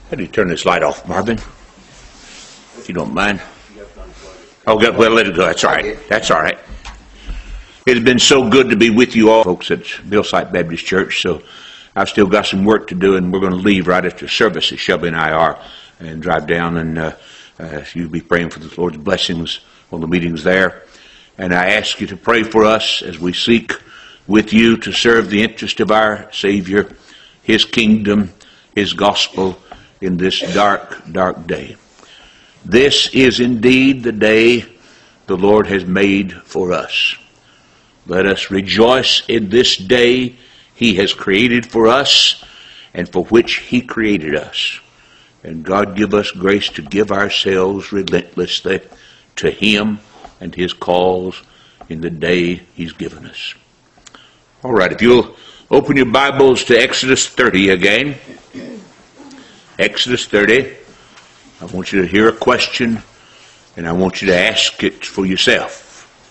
How do you turn this light off, Marvin? If you don't mind. Oh, well, let it go. That's all right. That's all right. It has been so good to be with you all, folks, at Millsite Baptist Church. So I've still got some work to do, and we're going to leave right after service, as Shelby and I are, and drive down, and you'll be praying for the Lord's blessings on the meetings there. And I ask you to pray for us as we seek with you to serve the interest of our Savior, His kingdom, His gospel in this dark, dark day. This is indeed the day the Lord has made for us. Let us rejoice in this day He has created for us and for which He created us. And God give us grace to give ourselves relentlessly to Him and His cause in the day He's given us. All right, if you'll open your Bibles to Exodus 30 again. Exodus 30. I want you to hear a question, and I want you to ask it for yourself.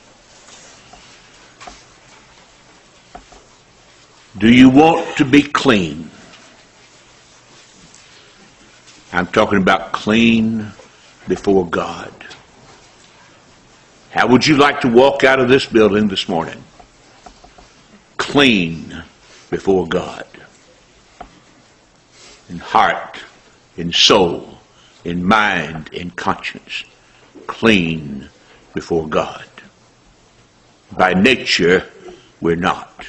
Do you want to be clean? I'm talking about clean before God. How would you like to walk out of this building this morning? Clean before God. In heart, in soul, in mind, in conscience. Clean before God. By nature, we're not.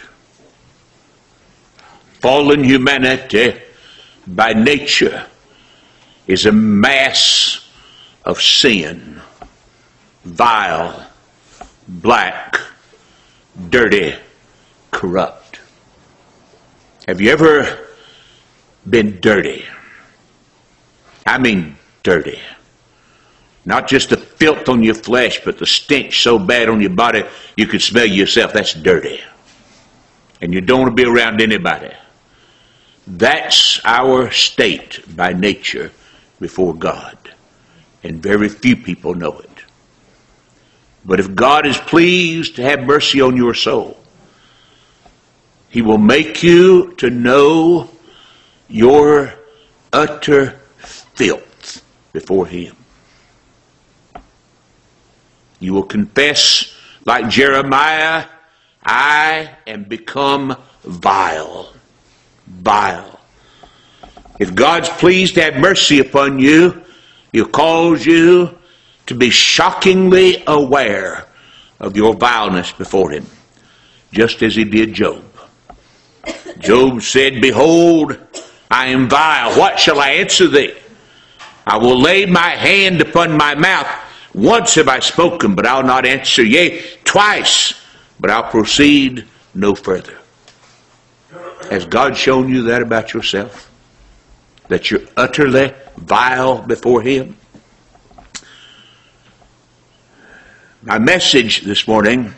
Fallen humanity, by nature, is a mass of sin. Vile, black, dirty, corrupt. Have you ever been dirty? I mean dirty. Not just the filth on your flesh, but the stench so bad on your body you could smell yourself. That's dirty. And you don't want to be around anybody. That's our state by nature before God. And very few people know it. But if God is pleased to have mercy on your soul, He will make you to know your utter filth before Him. You will confess, like Jeremiah, I am become vile. Vile. If God's pleased to have mercy upon you, He'll cause you to be shockingly aware of your vileness before Him, just as He did Job. Job said, behold, I am vile. What shall I answer thee? I will lay my hand upon my mouth. Once have I spoken, but I'll not answer. Yea, twice, but I'll proceed no further. Has God shown you that about yourself? That you're utterly vile before Him? My message this morning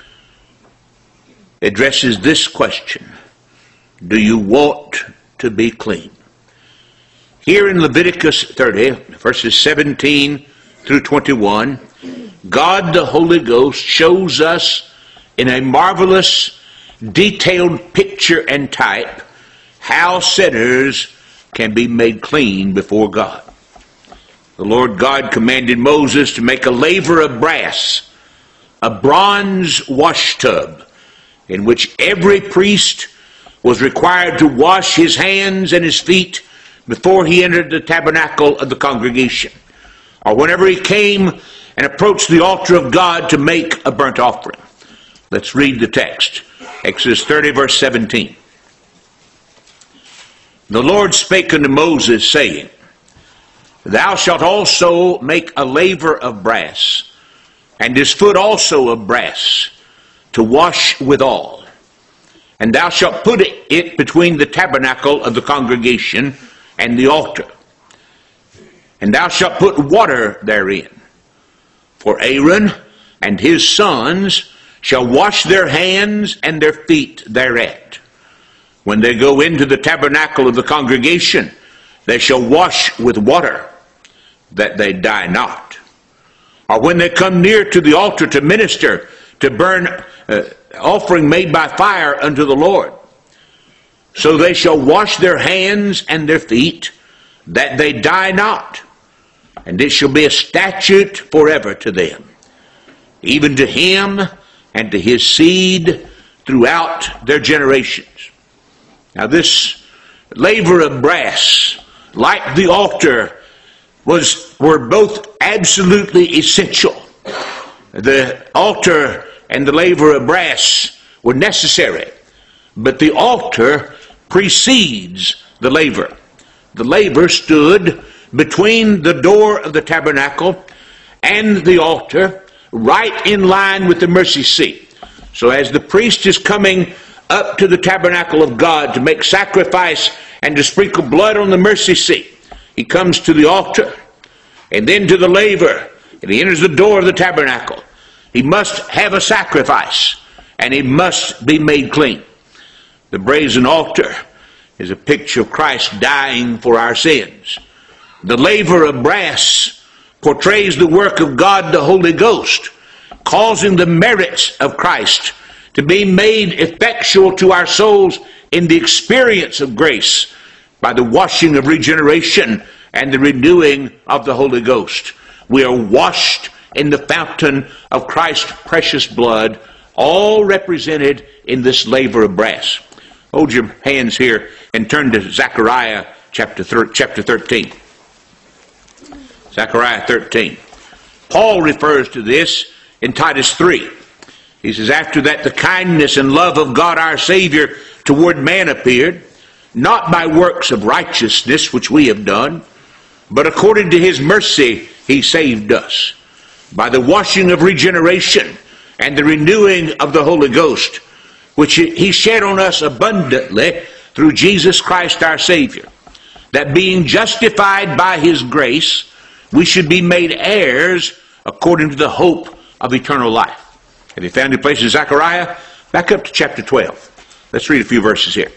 addresses this question. Do you want to be clean? Here in Leviticus 30, verses 17 through 21, God the Holy Ghost shows us in a marvelous, detailed picture and type how sinners can be made clean before God. The Lord God commanded Moses to make a laver of brass, a bronze wash tub, in which every priest was required to wash his hands and his feet before he entered the tabernacle of the congregation, or whenever he came and approached the altar of God to make a burnt offering. Let's read the text. Exodus 30, verse 17. The Lord spake unto Moses, saying, Thou shalt also make a laver of brass, and his foot also of brass, to wash withal. And thou shalt put it between the tabernacle of the congregation and the altar. And thou shalt put water therein. For Aaron and his sons shall wash their hands and their feet thereat. When they go into the tabernacle of the congregation, they shall wash with water, that they die not. Or when they come near to the altar to minister, to burn offering made by fire unto the Lord. So they shall wash their hands and their feet, that they die not, and it shall be a statute forever to them, even to him and to his seed throughout their generations. Now this laver of brass, like the altar, were both absolutely essential. The altar and the laver of brass were necessary, but the altar precedes the laver. The laver stood between the door of the tabernacle and the altar, right in line with the mercy seat. So as the priest is coming up to the tabernacle of God to make sacrifice and to sprinkle blood on the mercy seat, he comes to the altar and then to the laver, and he enters the door of the tabernacle. He must have a sacrifice, and he must be made clean. The brazen altar is a picture of Christ dying for our sins. The laver of brass portrays the work of God the Holy Ghost, causing the merits of Christ to be made effectual to our souls in the experience of grace by the washing of regeneration and the renewing of the Holy Ghost. We are washed in the fountain of Christ's precious blood, all represented in this laver of brass. Hold your hands here and turn to Zechariah chapter 13. Zechariah 13. Paul refers to this in Titus 3. He says, after that the kindness and love of God our Savior toward man appeared, not by works of righteousness which we have done, but according to his mercy he saved us, by the washing of regeneration and the renewing of the Holy Ghost, which he shed on us abundantly through Jesus Christ our Savior, that being justified by his grace, we should be made heirs according to the hope of eternal life. Have you found your place in Zechariah? Back up to chapter 12. Let's read a few verses here.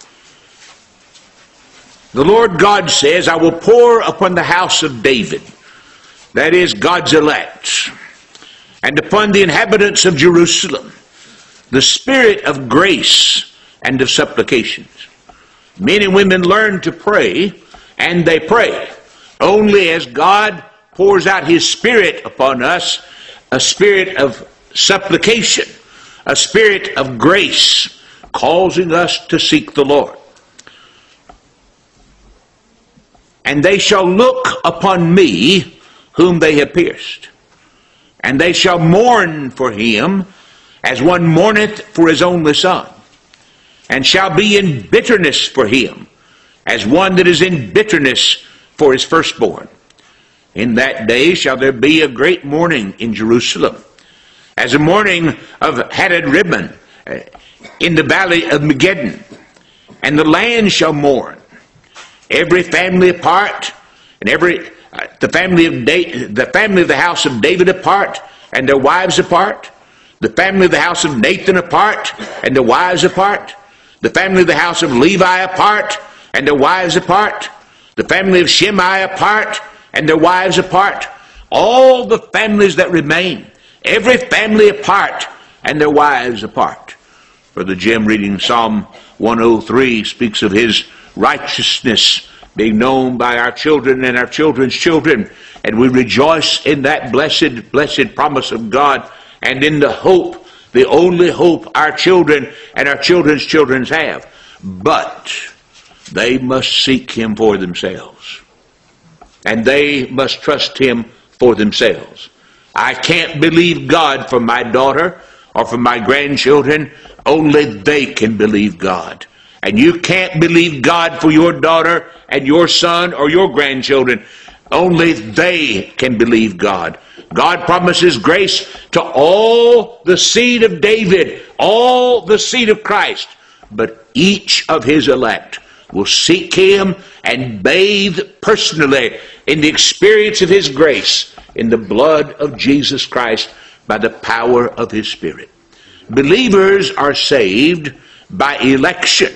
The Lord God says, I will pour upon the house of David, that is God's elect, and upon the inhabitants of Jerusalem, the spirit of grace and of supplications. Men and women learn to pray, and they pray only as God pours out his spirit upon us, a spirit of supplication, a spirit of grace, causing us to seek the Lord. And they shall look upon me whom they have pierced, and they shall mourn for him as one mourneth for his only son, and shall be in bitterness for him as one that is in bitterness for his firstborn. In that day shall there be a great mourning in Jerusalem, as a mourning of Hadad Ribbon in the valley of Megiddon. And the land shall mourn, every family apart, and the family of the house of David apart, and their wives apart, the family of the house of Nathan apart, and their wives apart, the family of the house of Levi apart, and their wives apart, the family of Shimei apart, and their wives apart, all the families that remain, every family apart, and their wives apart. Brother Jim, reading Psalm 103, speaks of his righteousness being known by our children and our children's children, and we rejoice in that blessed promise of God, and in the hope, the only hope our children and our children's children have. But they must seek him for themselves, and they must trust him for themselves. I can't believe God for my daughter or for my grandchildren. Only they can believe God. And you can't believe God for your daughter and your son or your grandchildren. Only they can believe God. God promises grace to all the seed of David, all the seed of Christ. But each of his elect will seek him and bathe personally in the experience of his grace in the blood of Jesus Christ by the power of his Spirit. Believers are saved by election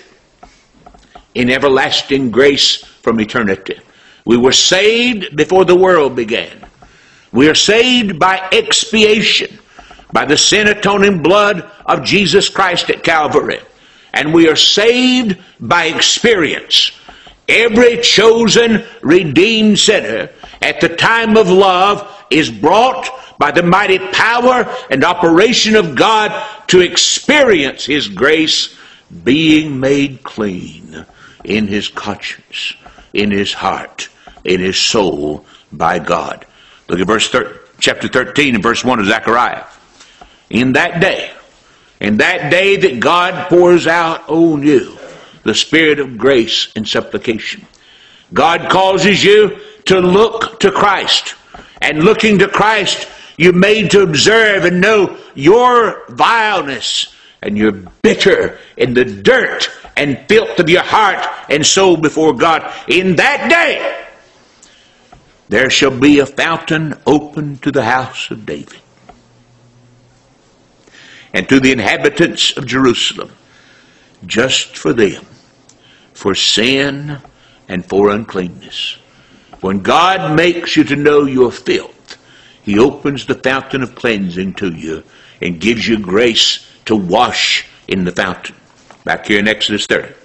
in everlasting grace from eternity. We were saved before the world began. We are saved by expiation, by the sin-atoning blood of Jesus Christ at Calvary. And we are saved by experience. Every chosen, redeemed sinner at the time of love is brought by the mighty power and operation of God to experience His grace being made clean in his conscience, in his heart, in his soul by God. Look at chapter 13 and verse 1 of Zechariah. In that day that God pours out on you the Spirit of grace and supplication, God causes you to look to Christ. And looking to Christ, you're made to observe and know your vileness, and you're bitter in the dirt and filth of your heart and soul before God. In that day, there shall be a fountain open to the house of David and to the inhabitants of Jerusalem, just for them, for sin and for uncleanness. When God makes you to know your filth, He opens the fountain of cleansing to you and gives you grace to wash in the fountain. Back here in Exodus 30.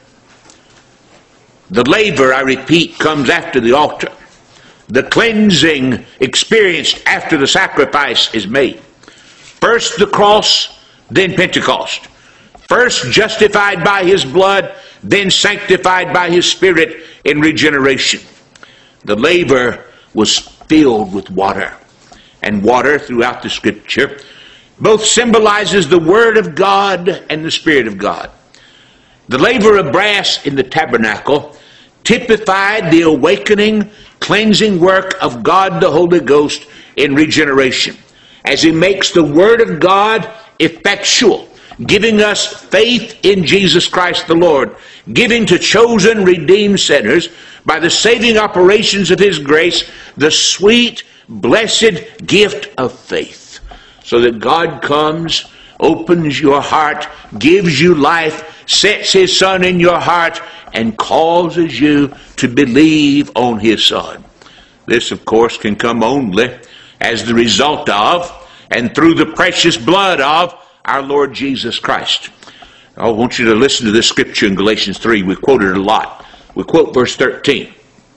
The laver, I repeat, comes after the altar. The cleansing experienced after the sacrifice is made. First the cross, then Pentecost. First justified by His blood, then sanctified by His Spirit in regeneration. The laver was filled with water. And water throughout the Scripture both symbolizes the Word of God and the Spirit of God. The laver of brass in the tabernacle typified the awakening, cleansing work of God the Holy Ghost in regeneration, as He makes the Word of God effectual, giving us faith in Jesus Christ the Lord, giving to chosen, redeemed sinners, by the saving operations of His grace, the sweet, blessed gift of faith. So that God comes, opens your heart, gives you life, sets His Son in your heart, and causes you to believe on His Son. This, of course, can come only as the result of and through the precious blood of our Lord Jesus Christ. I want you to listen to this scripture in Galatians 3. We quote it a lot. We quote verse 13.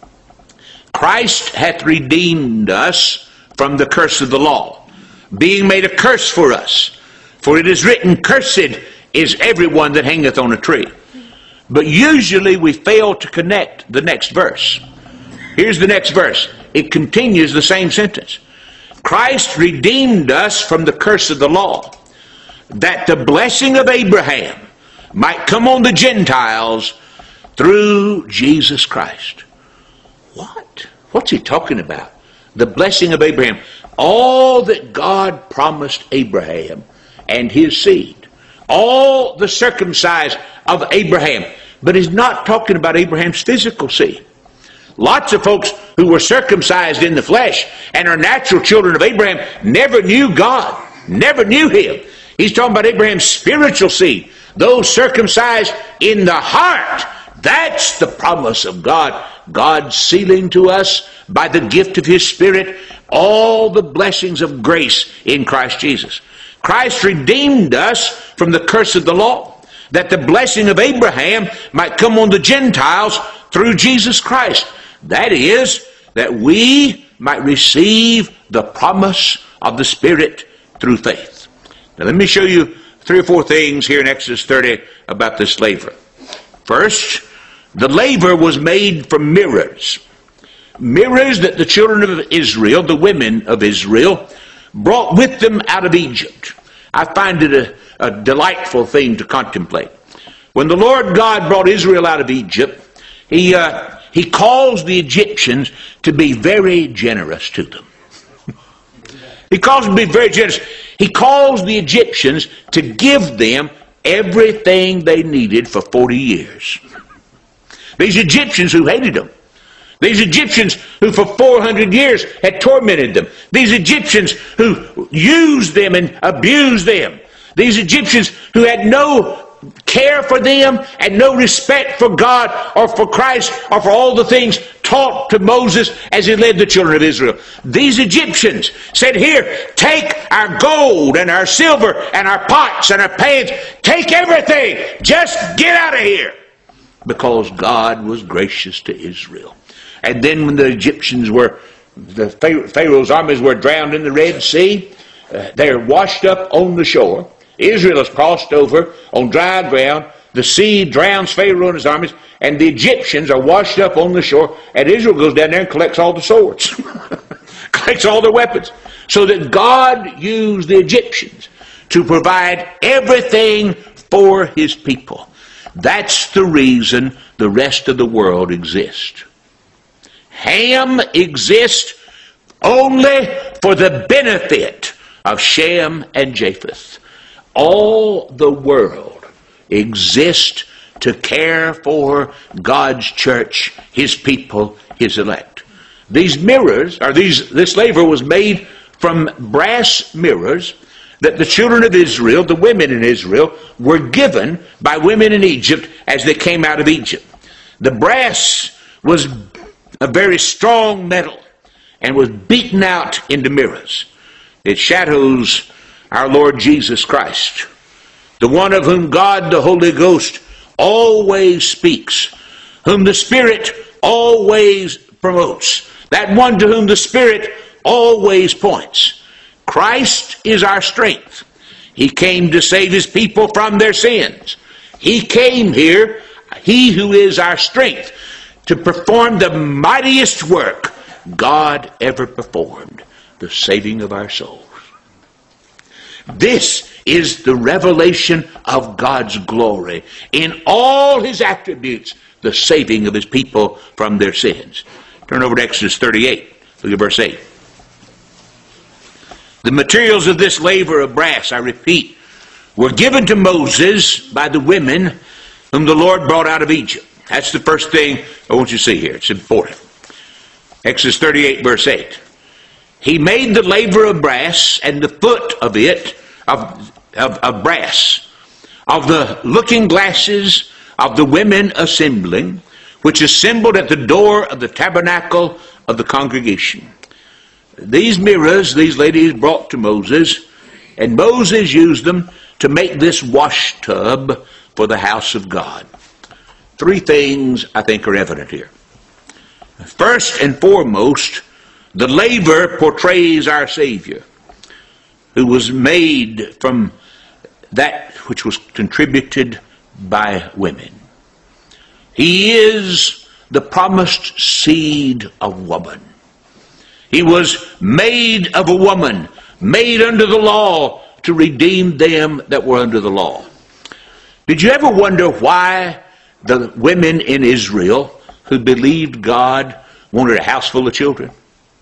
Christ hath redeemed us from the curse of the law, being made a curse for us. For it is written, cursed is everyone that hangeth on a tree. But usually we fail to connect the next verse. Here's the next verse. It continues the same sentence. Christ redeemed us from the curse of the law, that the blessing of Abraham might come on the Gentiles through Jesus Christ. What? What's he talking about? The blessing of Abraham. All that God promised Abraham and his seed. All the circumcised of Abraham. But he's not talking about Abraham's physical seed. Lots of folks who were circumcised in the flesh and are natural children of Abraham never knew God, never knew Him. He's talking about Abraham's spiritual seed. Those circumcised in the heart. That's the promise of God. God sealing to us by the gift of His Spirit all the blessings of grace in Christ Jesus. Christ redeemed us from the curse of the law, that the blessing of Abraham might come on the Gentiles through Jesus Christ. That is, that we might receive the promise of the Spirit through faith. Now let me show you 3 or 4 things here in Exodus 30 about this laver. First, the laver was made from mirrors. Mirrors that the children of Israel, the women of Israel, brought with them out of Egypt. I find it a delightful thing to contemplate. When the Lord God brought Israel out of Egypt, He caused the Egyptians to be very generous to them. He caused them to be very generous. He caused the Egyptians to give them everything they needed for 40 years. These Egyptians who hated them. These Egyptians who for 400 years had tormented them. These Egyptians who used them and abused them. These Egyptians who had no care for them and no respect for God or for Christ or for all the things taught to Moses as he led the children of Israel. These Egyptians said, here, take our gold and our silver and our pots and our pans. Take everything. Just get out of here. because God was gracious to Israel. And then when the Pharaoh's armies were drowned in the Red Sea, they're washed up on the shore. Israel is crossed over on dry ground. The sea drowns Pharaoh and his armies, and the Egyptians are washed up on the shore, and Israel goes down there and collects all the swords, collects all their weapons, so that God used the Egyptians to provide everything for his people. That's the reason the rest of the world exists. Ham exists only for the benefit of Shem and Japheth. All the world exists to care for God's church, his people, his elect. These mirrors, or this laver was made from brass mirrors that the children of Israel, the women in Israel, were given by women in Egypt as they came out of Egypt. The brass was a very strong metal and was beaten out into mirrors. It shadows our Lord Jesus Christ, the one of whom God the Holy Ghost always speaks, whom the Spirit always promotes, that one to whom the Spirit always points. Christ is our strength. He came to save his people from their sins. He came here, he who is our strength, to perform the mightiest work God ever performed, the saving of our souls. This is the revelation of God's glory in all his attributes, the saving of his people from their sins. Turn over to Exodus 38. Look at verse 8. The materials of this laver of brass, I repeat, were given to Moses by the women whom the Lord brought out of Egypt. That's the first thing I want you to see here. It's important. Exodus 38, verse 8. He made the laver of brass and the foot of it of brass, of the looking glasses of the women assembling, which assembled at the door of the tabernacle of the congregation. These mirrors, these ladies brought to Moses, and Moses used them to make this wash tub for the house of God. Three things I think are evident here. First and foremost, the laver portrays our Savior, who was made from that which was contributed by women. He is the promised seed of woman. He was made of a woman, made under the law to redeem them that were under the law. Did you ever wonder why the women in Israel who believed God wanted a house full of children?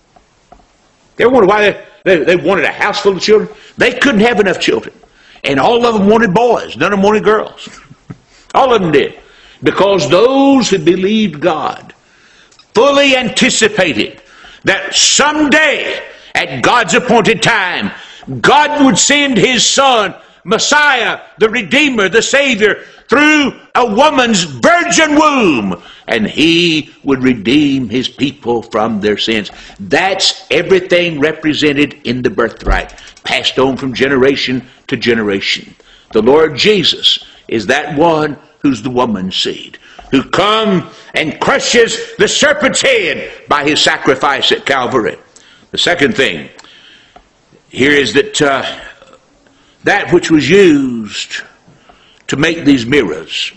You ever wonder why they wanted a house full of children? They couldn't have enough children. And all of them wanted boys. None of them wanted girls. All of them did. Because those who believed God fully anticipated that someday, at God's appointed time, God would send his Son, Messiah, the Redeemer, the Savior, through a woman's virgin womb, and he would redeem his people from their sins. That's everything represented in the birthright, passed on from generation to generation. The Lord Jesus is that one who's the woman's seed, who come and crushes the serpent's head by his sacrifice at Calvary. The second thing here is that that which was used to make these mirrors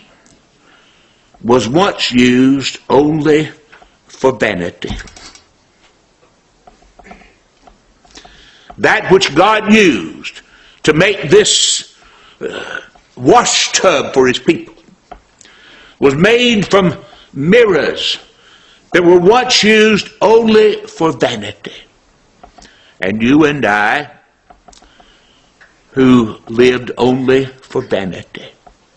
was once used only for vanity. That which God used to make this wash tub for his people was made from mirrors that were once used only for vanity. And you and I, who lived only for vanity,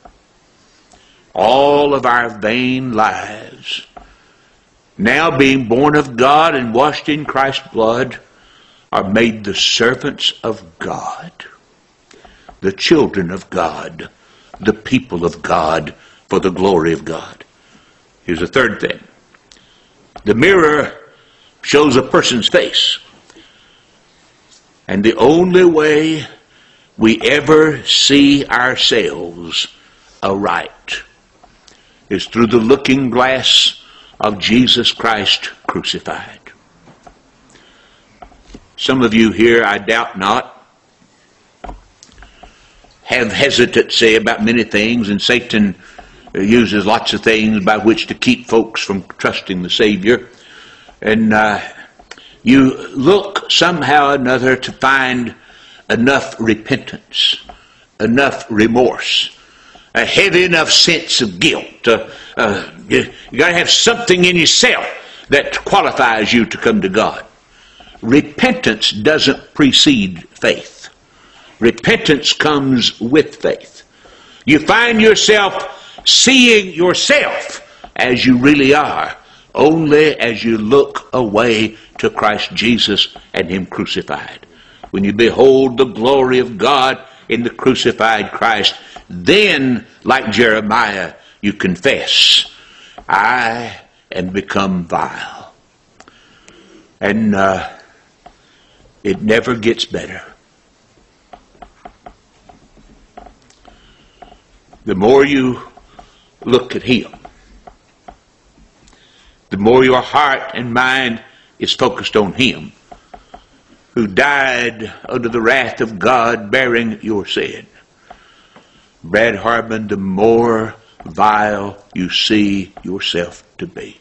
all of our vain lives, now being born of God and washed in Christ's blood, are made the servants of God, the children of God, the people of God, for the glory of God. Here's a third thing. The mirror shows a person's face. And the only way we ever see ourselves aright is through the looking glass of Jesus Christ crucified. Some of you here, I doubt not, have hesitancy about many things, and Satan uses lots of things by which to keep folks from trusting the Savior. And you look somehow or another to find enough repentance, enough remorse, a heavy enough sense of guilt. You got to have something in yourself that qualifies you to come to God. Repentance doesn't precede faith. Repentance comes with faith. You find yourself seeing yourself as you really are, only as you look away to Christ Jesus and Him crucified. When you behold the glory of God in the crucified Christ, then, like Jeremiah, you confess, I am become vile. And it never gets better. The more you look at Him, the more your heart and mind is focused on Him, who died under the wrath of God bearing your sin. Brad Harmon, the more vile you see yourself to be.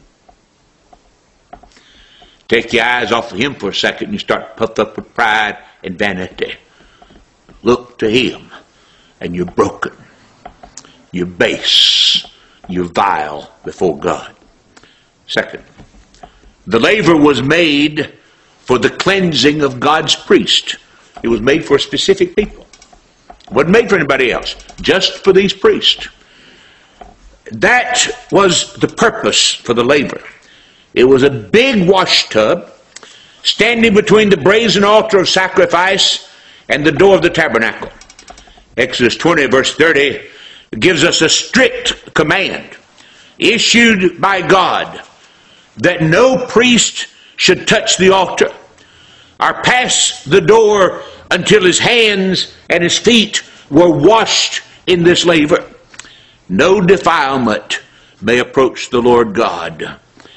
Take your eyes off of Him for a second and you start puffed up with pride and vanity. Look to Him and you're broken. You're base. You're vile before God. Second, the laver was made for the cleansing of God's priest. It was made for specific people. It wasn't made for anybody else. Just for these priests. That was the purpose for the laver. It was a big wash tub standing between the brazen altar of sacrifice and the door of the tabernacle. Exodus 20 verse 30 gives us a strict command issued by God that no priest should touch the altar or pass the door until his hands and his feet were washed in this laver. No defilement may approach the Lord God.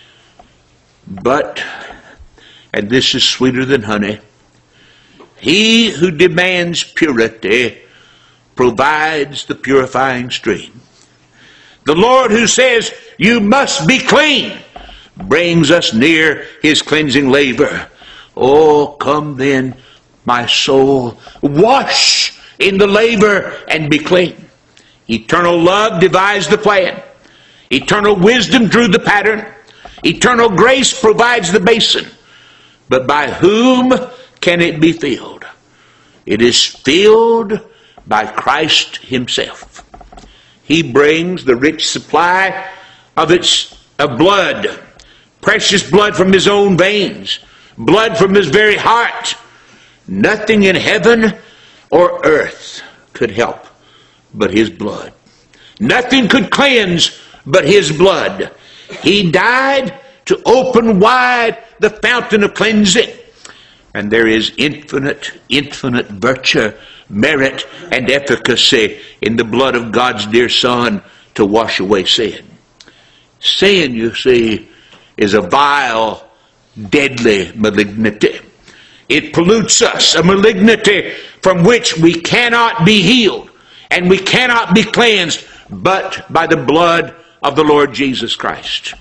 But, and this is sweeter than honey, He who demands purity provides the purifying stream. The Lord who says, you must be clean, brings us near His cleansing laver. Oh, come then, my soul, wash in the laver and be clean. Eternal love devised the plan. Eternal wisdom drew the pattern. Eternal grace provides the basin. But by whom can it be filled? It is filled by Christ Himself. He brings the rich supply of blood, precious blood from His own veins, blood from His very heart. Nothing in heaven or earth could help but His blood. Nothing could cleanse but His blood. He died to open wide the fountain of cleansing. And there is infinite virtue, merit, and efficacy in the blood of God's dear Son to wash away sin. Sin, you see, is a vile, deadly malignity. It pollutes us, a malignity from which we cannot be healed and we cannot be cleansed but by the blood of the Lord Jesus Christ.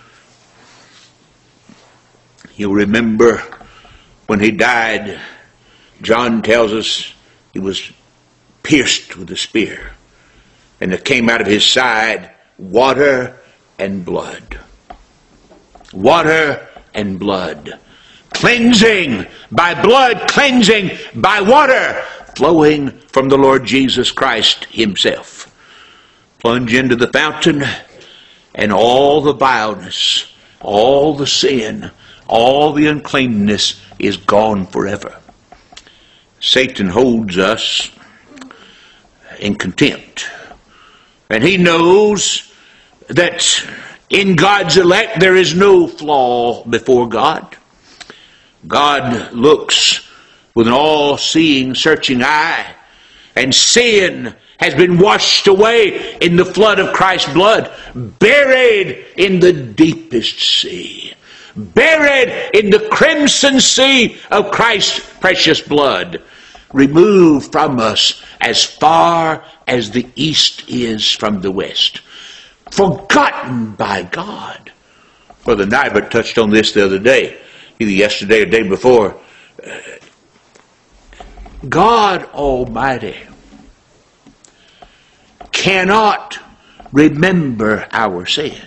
You'll remember when He died, John tells us He was pierced with a spear, and there came out of His side water and blood. Water and blood. Cleansing by blood, cleansing by water, flowing from the Lord Jesus Christ Himself. Plunge into the fountain, and all the vileness, all the sin, all the uncleanness is gone forever. Satan holds us in contempt. And he knows that in God's elect there is no flaw before God. God looks with an all-seeing, searching eye, and sin has been washed away in the flood of Christ's blood, buried in the deepest sea, buried in the crimson sea of Christ's precious blood, removed from us as far as the east is from the west, forgotten by God. Brother Nybert touched on this the other day, either yesterday or the day before. God Almighty cannot remember our sins.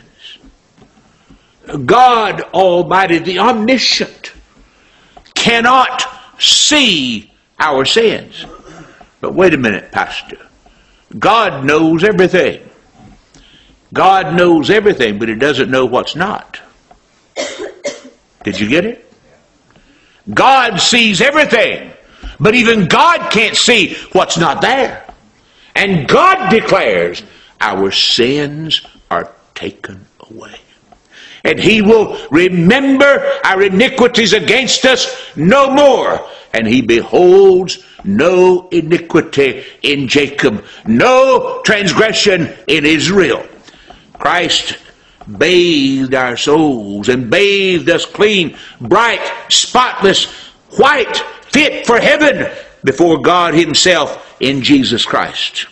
God Almighty, the omniscient, cannot see our sins. But wait a minute, Pastor. God knows everything. God knows everything, but He doesn't know what's not. Did you get it? God sees everything, but even God can't see what's not there. And God declares our sins are taken away. And He will remember our iniquities against us no more. And He beholds no iniquity in Jacob, no transgression in Israel. Christ bathed our souls and bathed us clean, bright, spotless, white, fit for heaven before God Himself in Jesus Christ.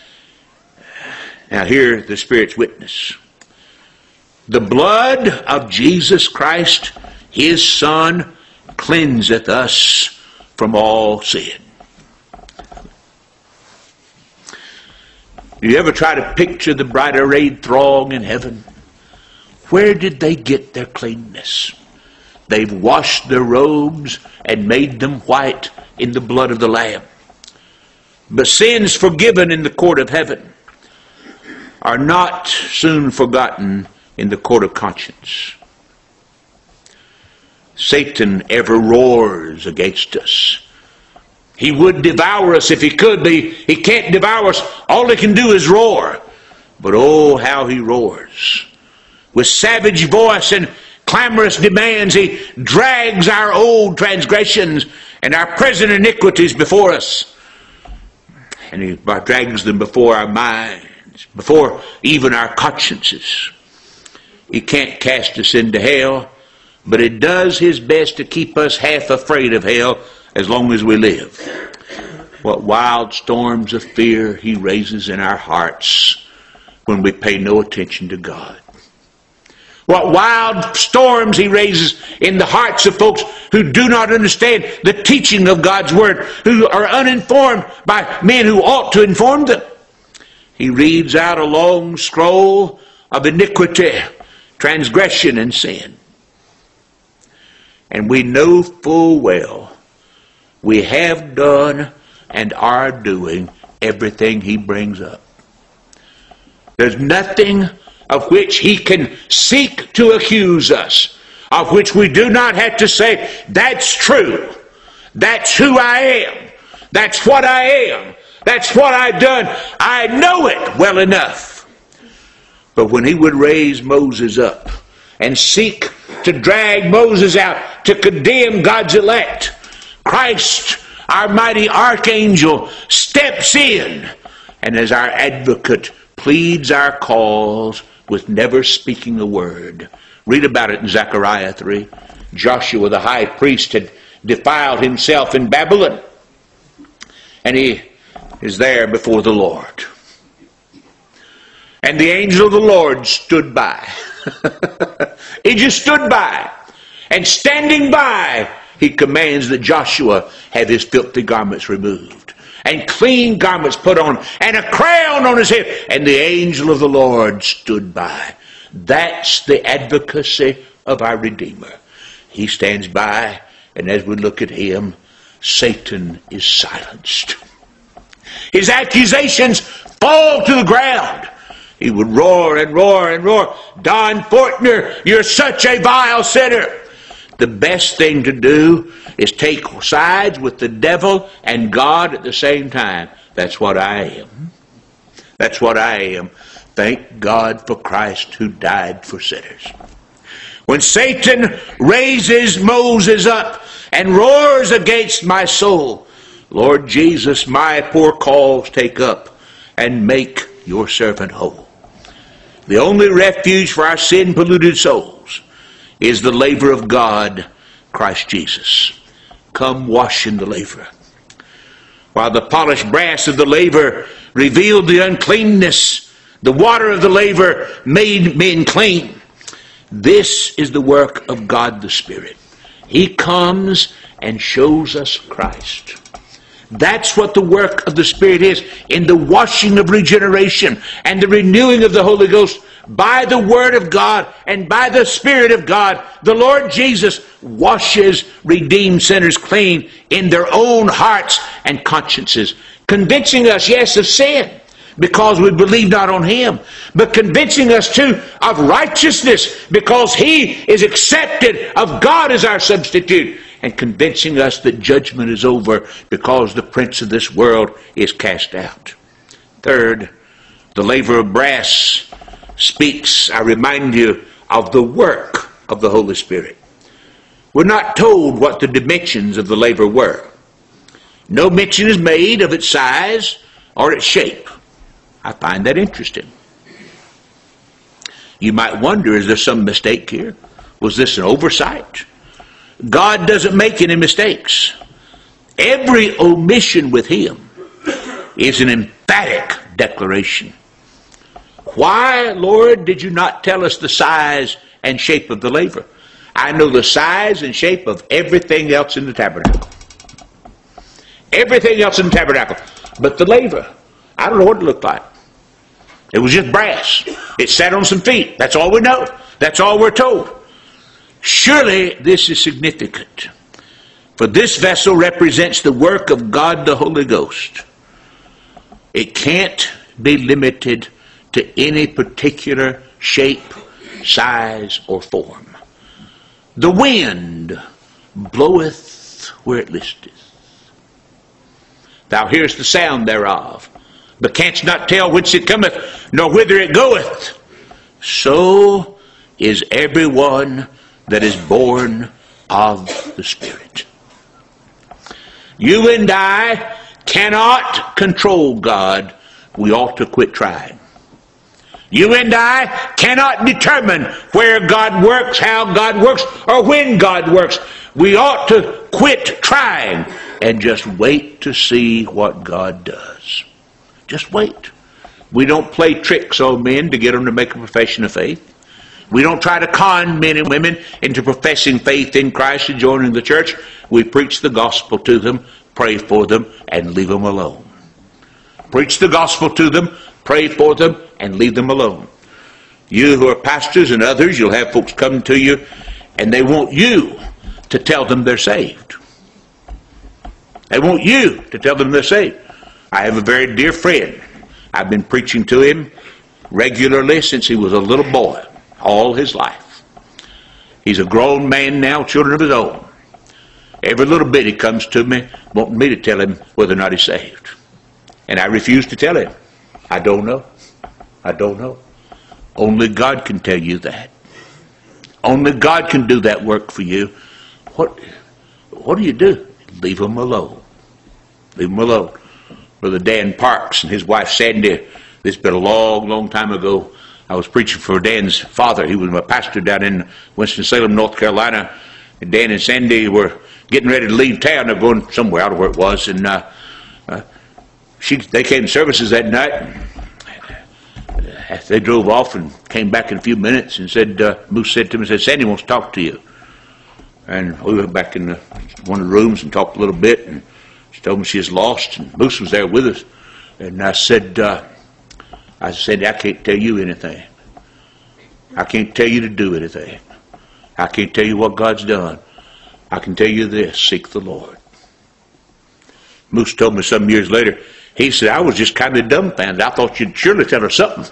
Now hear the Spirit's witness. The blood of Jesus Christ, His Son, cleanseth us from all sin. Do you ever try to picture the bright arrayed throng in heaven? Where did they get their cleanness? They've washed their robes and made them white in the blood of the Lamb. But sins forgiven in the court of heaven are not soon forgotten in the court of conscience. Satan ever roars against us. He would devour us if he could. He can't devour us. All he can do is roar. But oh, how he roars. With savage voice and clamorous demands, he drags our old transgressions and our present iniquities before us. And he drags them before our minds, before even our consciences. He can't cast us into hell, but he does his best to keep us half afraid of hell as long as we live. What wild storms of fear he raises in our hearts when we pay no attention to God. What wild storms he raises in the hearts of folks who do not understand the teaching of God's Word, who are uninformed by men who ought to inform them. He reads out a long scroll of iniquity, transgression, and sin. And we know full well we have done and are doing everything he brings up. There's nothing of which he can seek to accuse us, of which we do not have to say, that's true. That's who I am. That's what I am. That's what I've done. I know it well enough. But when he would raise Moses up and seek to drag Moses out to condemn God's elect, Christ, our mighty archangel, steps in and as our advocate pleads our cause with never speaking a word. Read about it in Zechariah 3. Joshua the high priest had defiled himself in Babylon, and he is there before the Lord. And the angel of the Lord stood by. He just stood by. And standing by, he commands that Joshua have his filthy garments removed, and clean garments put on, and a crown on his head. And the angel of the Lord stood by. That's the advocacy of our Redeemer. He stands by, and as we look at him, Satan is silenced. His accusations fall to the ground. He would roar and roar and roar, Don Fortner, you're such a vile sinner. The best thing to do is take sides with the devil and God at the same time. That's what I am. That's what I am. Thank God for Christ who died for sinners. When Satan raises Moses up and roars against my soul, Lord Jesus, my poor cause take up and make your servant whole. The only refuge for our sin-polluted souls is the laver of God, Christ Jesus. Come wash in the laver. While the polished brass of the laver revealed the uncleanness, the water of the laver made men clean. This is the work of God the Spirit. He comes and shows us Christ. That's what the work of the Spirit is, in the washing of regeneration and the renewing of the Holy Ghost by the Word of God and by the Spirit of God. The Lord Jesus washes redeemed sinners clean in their own hearts and consciences, convincing us, yes, of sin, because we believe not on Him, but convincing us too of righteousness, because He is accepted of God as our substitute, and convincing us that judgment is over because the prince of this world is cast out. Third, the laver of brass speaks, I remind you, of the work of the Holy Spirit. We're not told what the dimensions of the laver were. No mention is made of its size or its shape. I find that interesting. You might wonder, is there some mistake here? Was this an oversight? God doesn't make any mistakes. Every omission with Him is an emphatic declaration. Why, Lord, did you not tell us the size and shape of the laver? I know the size and shape of everything else in the tabernacle. Everything else in the tabernacle. But the laver, I don't know what it looked like. It was just brass. It sat on some feet. That's all we know. That's all we're told. Surely this is significant. For this vessel represents the work of God the Holy Ghost. It can't be limited to any particular shape, size, or form. The wind bloweth where it listeth. Thou hearest the sound thereof, but canst not tell whence it cometh, nor whither it goeth. So is everyone that is born of the Spirit. You and I cannot control God. We ought to quit trying. You and I cannot determine where God works, how God works, or when God works. We ought to quit trying and just wait to see what God does. Just wait. We don't play tricks on men to get them to make a profession of faith. We don't try to con men and women into professing faith in Christ and joining the church. We preach the gospel to them, pray for them, and leave them alone. Preach the gospel to them, pray for them, and leave them alone. You who are pastors and others, you'll have folks come to you, and they want you to tell them they're saved. They want you to tell them they're saved. I have a very dear friend. I've been preaching to him regularly since he was a little boy, all his life. He's a grown man now, children of his own. Every little bit he comes to me wanting me to tell him whether or not he's saved. And I refuse to tell him. I don't know. I don't know. Only God can tell you that. Only God can do that work for you. What do you do? Leave him alone. Leave him alone. Brother Dan Parks and his wife Sandy, this has been a long, long time ago. I was preaching for Dan's father. He was my pastor down in Winston-Salem, North Carolina. And Dan and Sandy were getting ready to leave town. They're going somewhere, I don't know where it was. And they came to services that night. They drove off and came back in a few minutes and said, Moose said to me, Sandy wants to talk to you. And we went back in one of the rooms and talked a little bit. And she told me she was lost. And Moose was there with us. And I said, I can't tell you anything. I can't tell you to do anything. I can't tell you what God's done. I can tell you this, seek the Lord. Moose told me some years later, he said, I was just kind of dumbfounded. I thought you'd surely tell her something.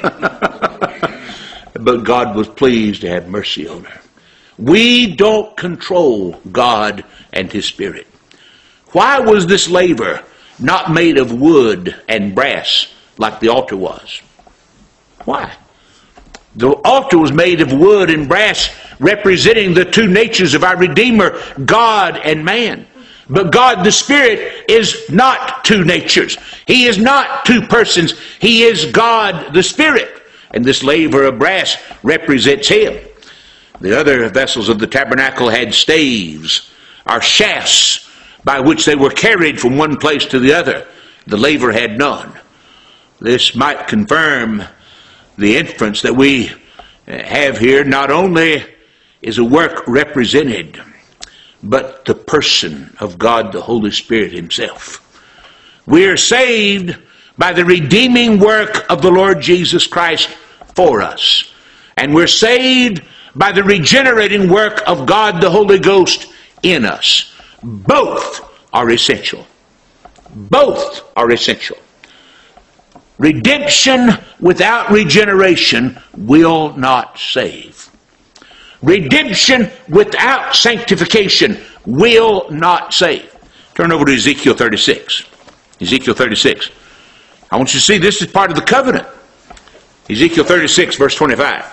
But God was pleased to have mercy on her. We don't control God and His Spirit. Why was this laver not made of wood and brass like the altar was? Why? The altar was made of wood and brass, representing the two natures of our Redeemer, God and man. But God the Spirit is not two natures. He is not two persons. He is God the Spirit. And this laver of brass represents Him. The other vessels of the tabernacle had staves, or shafts, by which they were carried from one place to the other. The laver had none. This might confirm the inference that we have here. Not only is a work represented, but the person of God the Holy Spirit Himself. We are saved by the redeeming work of the Lord Jesus Christ for us. And we're saved by the regenerating work of God the Holy Ghost in us. Both are essential. Both are essential. Redemption without regeneration will not save. Redemption without sanctification will not save. Turn over to Ezekiel 36. Ezekiel 36. I want you to see this is part of the covenant. Ezekiel 36, verse 25.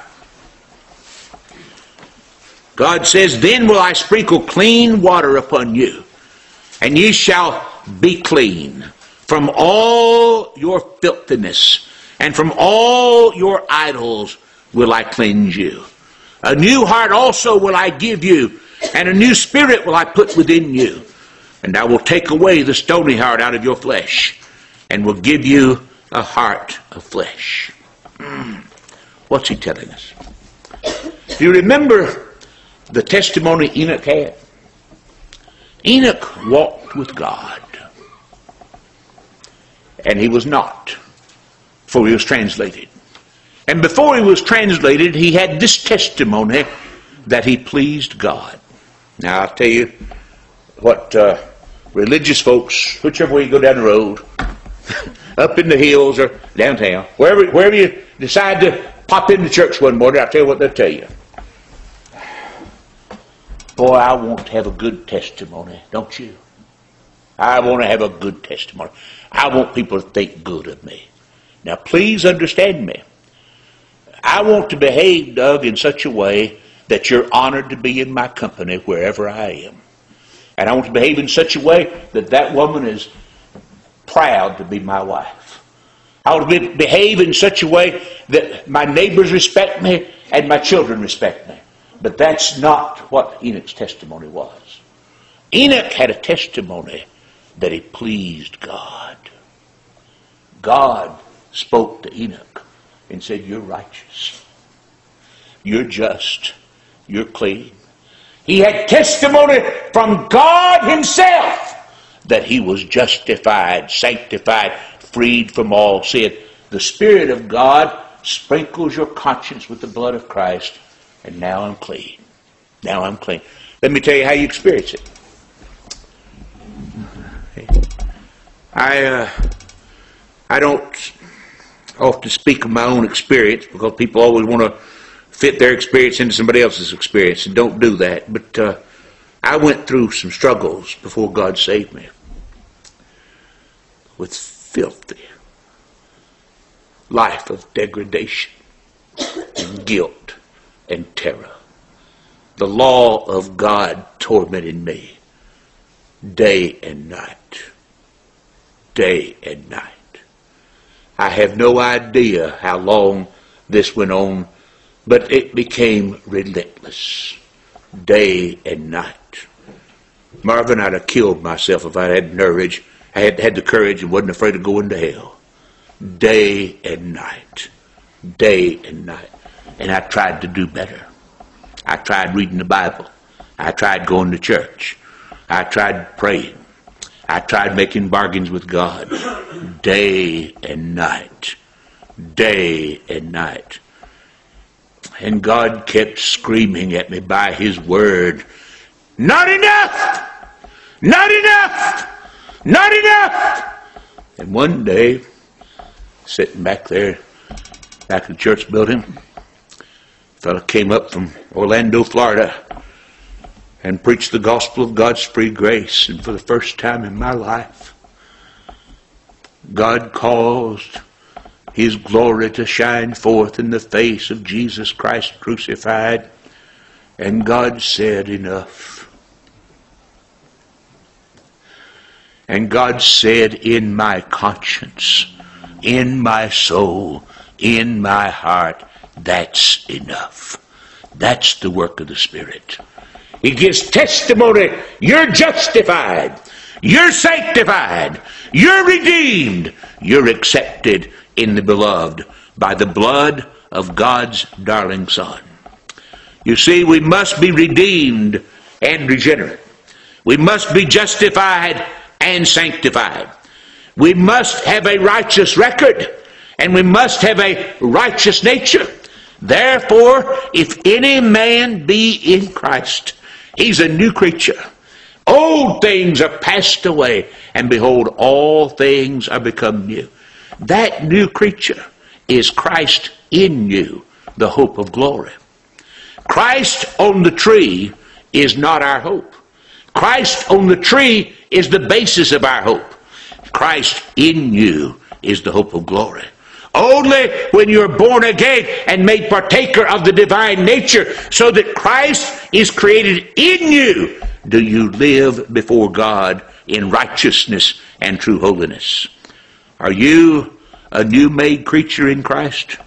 God says, "Then will I sprinkle clean water upon you, and ye shall be clean from all your filthiness, and from all your idols will I cleanse you. A new heart also will I give you, and a new spirit will I put within you. And I will take away the stony heart out of your flesh, and will give you a heart of flesh." What's he telling us? Do you remember the testimony Enoch had? Enoch walked with God. And he was not, before he was translated. And before he was translated, he had this testimony that he pleased God. Now, I'll tell you what religious folks, whichever way you go down the road, up in the hills or downtown, wherever you decide to pop into church one morning, I'll tell you what they'll tell you. Boy, I want to have a good testimony, don't you? I want to have a good testimony. I want people to think good of me. Now, please understand me. I want to behave, Doug, in such a way that you're honored to be in my company wherever I am. And I want to behave in such a way that that woman is proud to be my wife. I want to behave in such a way that my neighbors respect me and my children respect me. But that's not what Enoch's testimony was. Enoch had a testimony that he pleased God. God spoke to Enoch and said, "You're righteous. You're just. You're clean." He had testimony from God Himself that he was justified, sanctified, freed from all sin. The Spirit of God sprinkles your conscience with the blood of Christ, and now I'm clean. Now I'm clean. Let me tell you how you experience it. I don't often speak of my own experience because people always want to fit their experience into somebody else's experience, and don't do that. But I went through some struggles before God saved me with filthy life of degradation and guilt and terror. The law of God tormented me day and night. Day and night. I have no idea how long this went on, but it became relentless. Day and night. Marvin, I'd have killed myself if I had courage. I had the courage and wasn't afraid of going to hell. Day and night. Day and night. And I tried to do better. I tried reading the Bible. I tried going to church. I tried praying. I tried making bargains with God. Day and night. Day and night. And God kept screaming at me by His word, "Not enough! Not enough! Not enough!" And one day, sitting back there, back in the church building, a fellow came up from Orlando, Florida, and preached the gospel of God's free grace. And for the first time in my life, God caused His glory to shine forth in the face of Jesus Christ crucified. And God said, "Enough. And God said, in my conscience, in my soul, in my heart, that's enough. That's the work of the Spirit. He gives testimony. You're justified. You're sanctified. You're redeemed. You're accepted in the beloved by the blood of God's darling Son. You see, we must be redeemed and regenerate. We must be justified and sanctified. We must have a righteous record, and we must have a righteous nature. Therefore, if any man be in Christ, he's a new creature. Old things are passed away, and behold, all things are become new. That new creature is Christ in you, the hope of glory. Christ on the tree is not our hope. Christ on the tree is the basis of our hope. Christ in you is the hope of glory. Only when you're born again and made partaker of the divine nature, so that Christ is created in you, do you live before God in righteousness and true holiness. Are you a new made creature in Christ?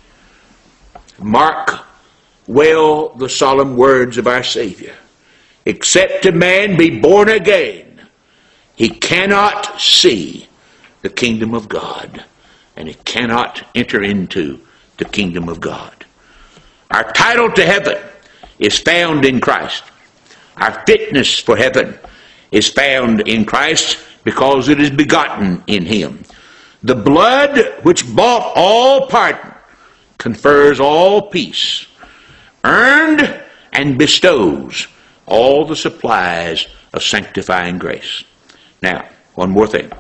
Mark well the solemn words of our Savior. Except a man be born again, he cannot see the kingdom of God, and he cannot enter into the kingdom of God. Our title to heaven is found in Christ. Our fitness for heaven is found in Christ because it is begotten in him. The blood which bought all pardon confers all peace, earned and bestows all the supplies of sanctifying grace. Now, one more thing.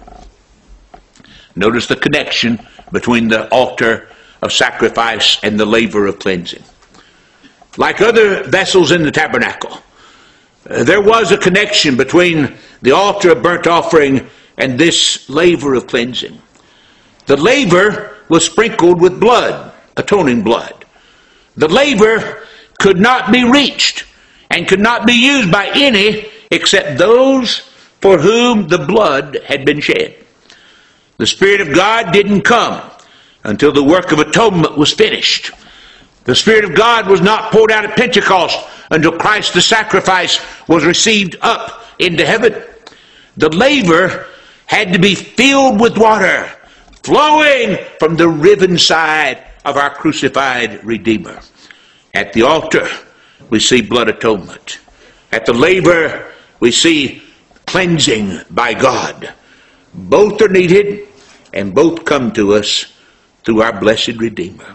Notice the connection between the altar of sacrifice and the laver of cleansing. Like other vessels in the tabernacle, there was a connection between the altar of burnt offering and this laver of cleansing. The laver was sprinkled with blood, atoning blood. The laver could not be reached and could not be used by any except those for whom the blood had been shed. The Spirit of God didn't come until the work of atonement was finished. The Spirit of God was not poured out at Pentecost until Christ the sacrifice was received up into heaven. The laver had to be filled with water, flowing from the riven side of our crucified Redeemer. At the altar, we see blood atonement. At the laver, we see cleansing by God. Both are needed, and both come to us through our blessed Redeemer.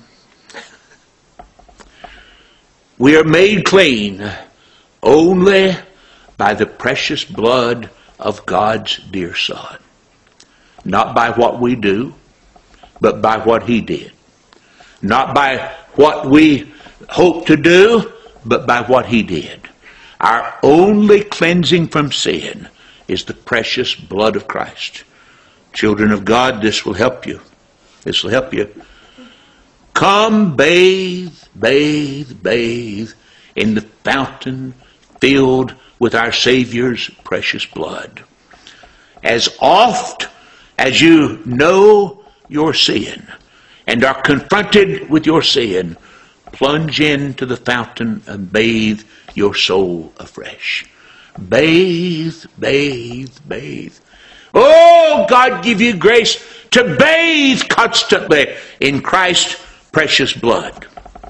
We are made clean only by the precious blood of God's dear Son. Not by what we do, but by what he did. Not by what we hope to do, but by what he did. Our only cleansing from sin is the precious blood of Christ. Children of God, this will help you. This will help you. Come bathe, bathe, bathe in the fountain filled with our Savior's precious blood. As oft as you know your sin and are confronted with your sin, plunge into the fountain and bathe your soul afresh. Bathe, bathe, bathe. Oh, God give you grace to bathe constantly in Christ's precious blood.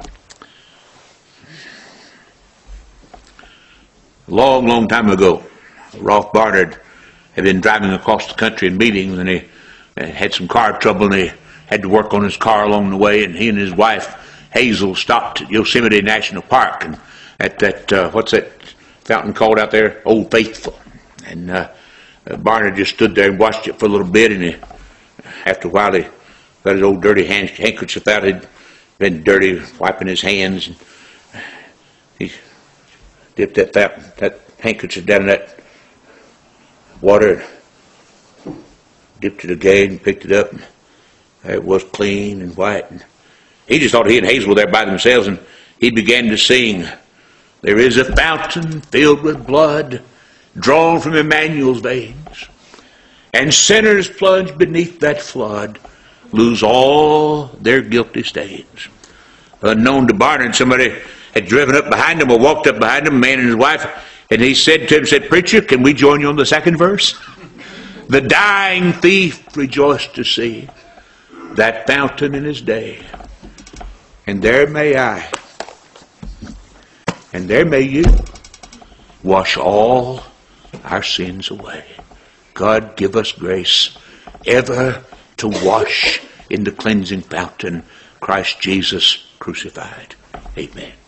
A long, long time ago, Rolf Barnard had been driving across the country in meetings, and he had some car trouble, and he had to work on his car along the way, and he and his wife Hazel stopped at Yosemite National Park, and at that what's that fountain called out there? Old Faithful. And Barnard just stood there and watched it for a little bit, and after a while he got his old dirty handkerchief out. He'd been dirty, wiping his hands, and he dipped that handkerchief down in that water, dipped it again, and picked it up, and it was clean and white. And he just thought he and Hazel were there by themselves, and he began to sing, "There is a fountain filled with blood, drawn from Emmanuel's veins. And sinners plunged beneath that flood lose all their guilty stains. Unknown to Barnard, somebody had driven up behind him or walked up behind him, a man and his wife, and he said to him, "Preacher, can we join you on the second verse?" The dying thief rejoiced to see that fountain in his day. And there may I, and there may you, wash all our sins away. God give us grace ever to wash in the cleansing fountain, Christ Jesus crucified. Amen.